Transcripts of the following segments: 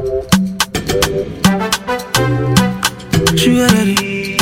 Sugar daddy.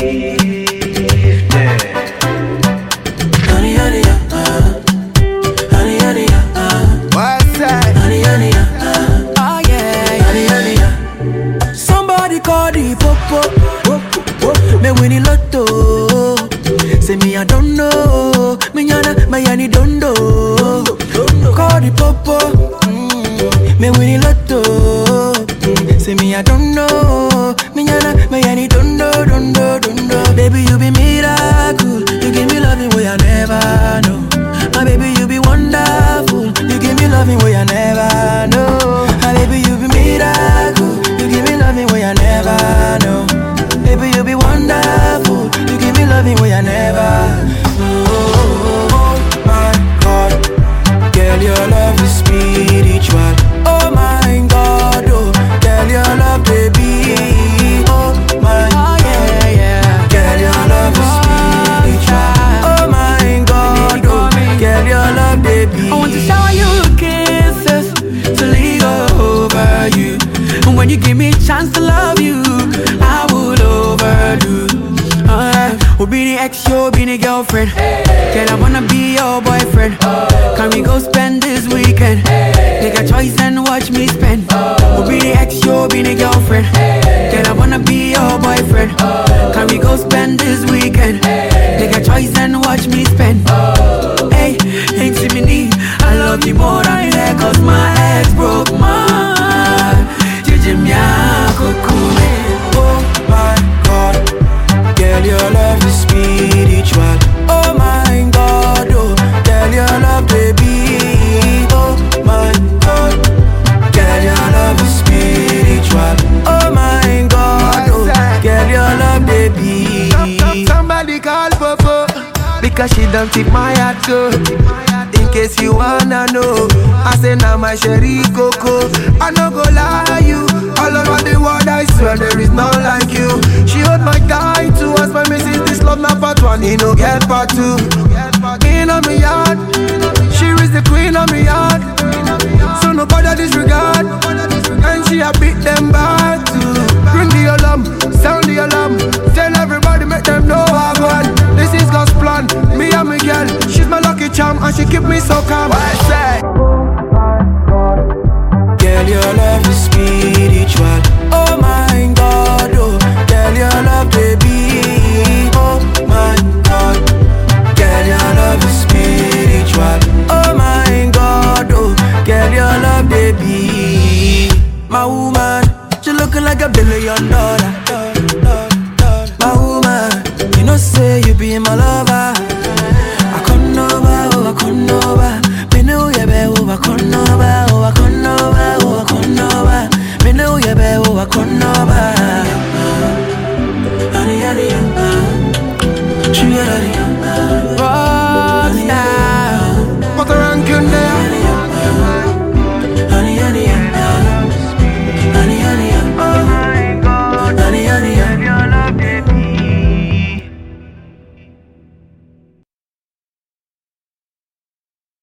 Honey, honey, honey, honey, What's that? honey, honey, oh yeah, honey, honey. Somebody call the popo, me winnie lotto. Say me I don't know, me yana, me yani don't know. Call the popo, me winnie lotto. Say me I don't know, me yana, me yani don't know, don't know, don't know. Baby you be miracle, you give me loving way I never know. My baby you be wonderful, you give me loving way I never know. My baby you be miracle, you give me loving way I never know. Baby you be wonderful, you give me loving way I never. Oh my God, girl your love is spiritual. Oh my God, oh girl your love baby. Oh my yeah yeah, girl your love is spiritual. Oh my God, oh girl your love baby. I want to shower you with kisses to leave over you. And when you give me a chance to love you, I would overdo. We'll be the ex, you'll be the girlfriend. Girl, I wanna be your boyfriend. Can we go spend this weekend? Take a choice and watch me spend. We'll be the ex, you'll be the girlfriend. Girl, I wanna be your boyfriend. Can we go spend this weekend? Take a choice and watch me spend. Hey, ain't see me need. I love you more than that, cause my ex broke my heart. Oh my God, girl, your love is spiritual. Oh my God, oh, girl, your love, baby. Oh my God, girl, your love is spiritual. Oh my God, oh, girl, your love, baby. Somebody call Popo, because she don't tip my heart go. In case you wanna know, I say now my sherry coco. I no go lie you, all over the world I swear there is none like you. She hold my guy to us, my missus, this love not part one, he no get part two. In on me yard, she is the queen of me yard. So nobody disregard, and she a beat them bad too. Ring the alarm, sound the alarm, tell everybody make them know I won. This is God's plan, me and my girl, she's my lucky charm and she keep me so calm. I say, girl, your love is spiritual. Oh my God, oh, girl, your love, baby. Oh my God, girl, your love is spiritual. Oh my God, oh, girl, your love, baby. My woman, she looking like $1 billion. My woman, you know say you be my lover.